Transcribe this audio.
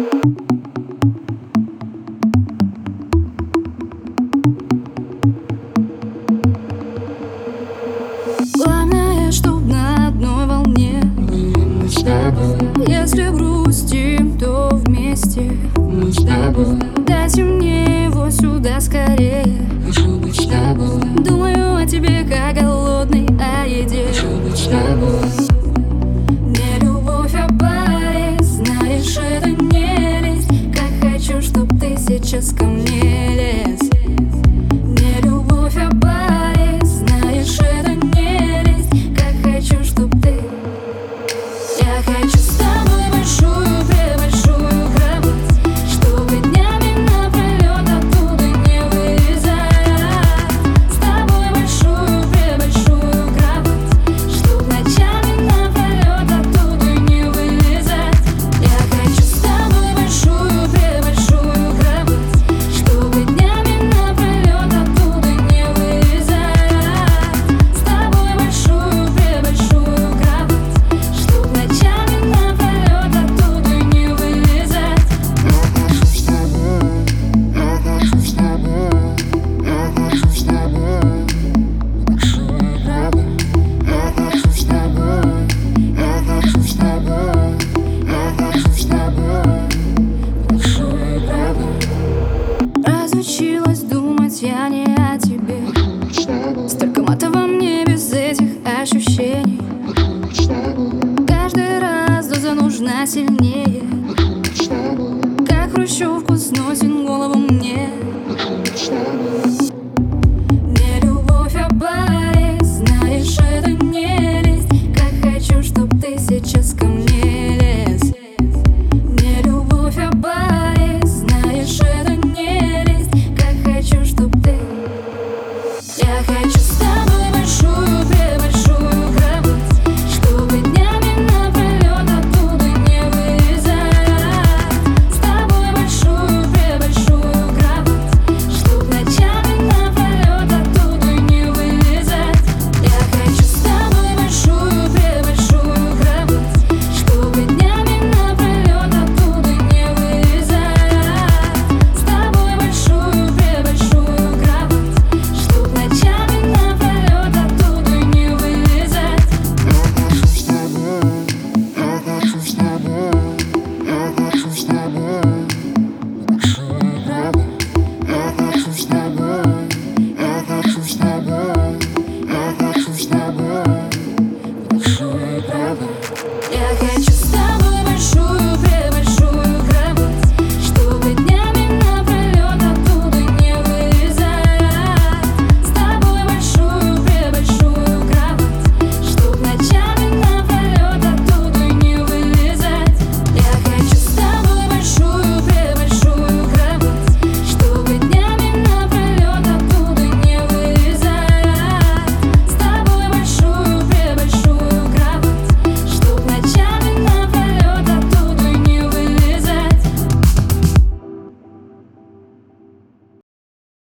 Главное, чтоб на одной волне Мы с тобой, Если грустим, то вместе. мы с тобой, Дайте мне его сюда скорее. хочу быть с тобой, Думаю о тебе, как голодный о еде. хочу быть с тобой. Не любовь, а паре, знаешь, это не лезь. Как хочу, чтоб ты сейчас ко мне лез. Не любовь, а паре, знаешь, это не лезь. Как хочу, чтоб ты. Я хочу с тобой большую, пребольшую кровать, чтобы днями напролёт оттуда не вылезать. С тобой большую, пребольшую кровать, чтоб ночами напролёт оттуда не вылезать. Я хочу с тобой большую, пребольшую кровать, чтобы днями напролёт оттуда не вылезать. С тобой большую, пребольшую кровать, чтоб ночами напролёт оттуда не вылезать. Я хочу с тобой, я хочу с тобой, большую кровать. Я хочу с тобой, я хочу с тобой, я хочу с тобой, большую кровать. Разучилась думать я не о тебе. Быть с тобой, Столько мата во мне без этих ощущений. быть с тобой, Каждый раз доза нужна сильнее. быть с тобой, Как хрущевку сносит голову мне. быть с тобой. Не любовь, а паре, знаешь, это не лезь. Как хочу, чтоб ты сейчас ко мне лез. Не любовь, а паре, знаешь, это не лезь. Как хочу, чтоб ты. Я хочу с тобой большую, пребольшую кровать, чтобы днями напролёт оттуда не вылезать. С тобой большую, пребольшую кровать, чтоб ночами напролёт оттуда не вылезать. Я хочу с тобой большую, пребольшую кровать, чтобы днями напролёт оттуда не вылезать. С тобой большую, пребольшую кровать, чтоб ночами напролёт оттуда не вылезать. Я хочу с тобой, я хочу с тобой, я хочу с тобой,